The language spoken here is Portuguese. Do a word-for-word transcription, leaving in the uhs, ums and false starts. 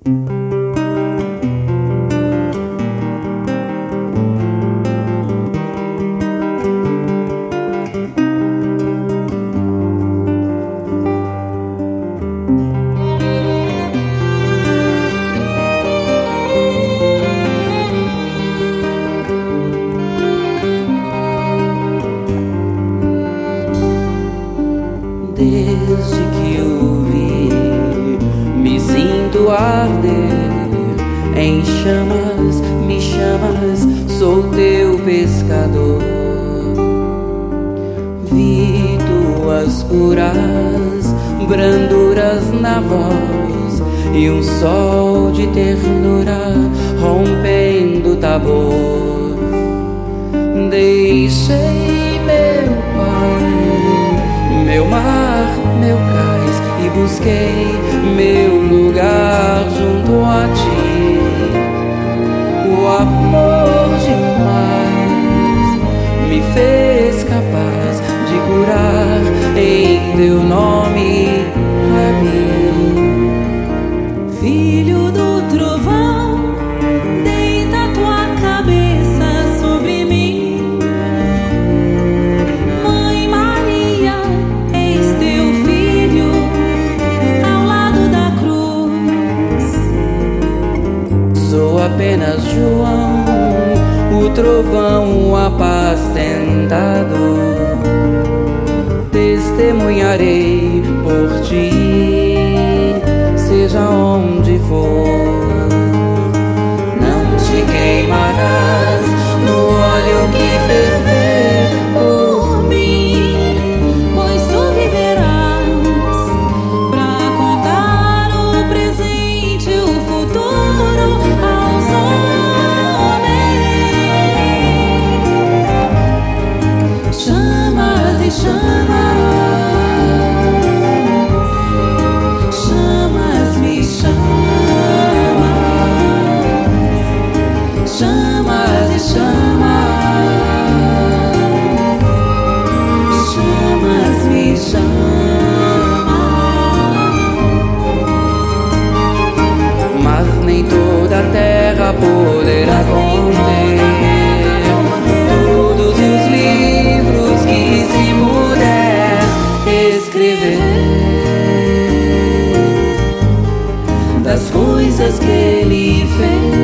Desde que o vi, me sinto arder em chamas, me chamas, sou teu pescador. Vi tuas puras branduras na voz e um sol de ternura rompendo Tabor. Deixei meu pai, meu mar, meu cais, e busquei meu lugar junto a ti. O amor demais me fez capaz de curar em teu nome, Rabi. Filho do trovão, deita tua cabeça sobre mim. Mãe Maria, eis teu filho ao lado da cruz. Sou apenas João, o trovão apacentado. Testemunharei por ti, seja onde for. Não te queimarás no óleo que ferver Por mim, pois tu viverás pra contar o presente e o futuro aos homens. Chamas e chamas, chamas me chamas, chamas e chamas, chamas me chamas. mas nem toda a terra poderá conter todos os livros que se puder escrever das coisas que ele fez.